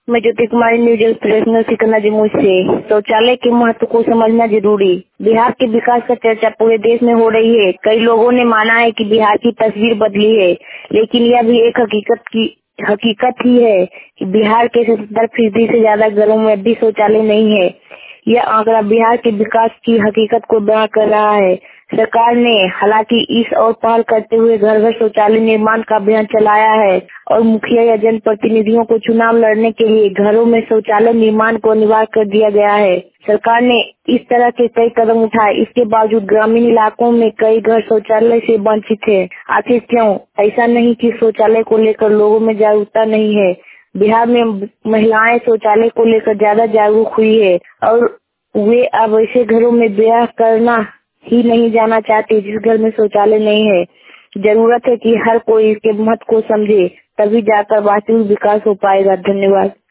मैं ज्योति कुमारी news express में सिकंदर जमुई से। शौचालय के महत्व को समझना जरूरी। बिहार के विकास का चर्चा पूरे देश में हो रही है। कई लोगों ने माना है कि बिहार की तस्वीर बदली है, लेकिन यह भी एक हकीकत ही है कि बिहार के 77% से ज्यादा घरों में भी शौचालय नहीं है। यह आंकड़ा बिहार के विकास की हकीकत को बयां कर रहा है। सरकार ने हालांकि इस और पहल करते हुए घर घर शौचालय निर्माण का अभियान चलाया है और मुखिया या जनप्रतिनिधियों को चुनाव लड़ने के लिए घरों में शौचालय निर्माण को अनिवार्य कर दिया गया है। सरकार ने इस तरह के कई कदम उठाए, इसके बावजूद ग्रामीण इलाकों में कई घर शौचालय से वंचित है। आखिर क्यों? ऐसा नहीं कि शौचालय को लेकर लोगों में जागरूकता नहीं है। बिहार में महिलाएं शौचालय को लेकर ज्यादा जागरूक हुई है और वे अब ऐसे घरों में ब्याह करना ही नहीं जाना चाहते जिस घर में शौचालय नहीं है। जरूरत है कि हर कोई इसके महत्व को समझे, तभी जाकर वास्तविक विकास हो पाएगा। धन्यवाद।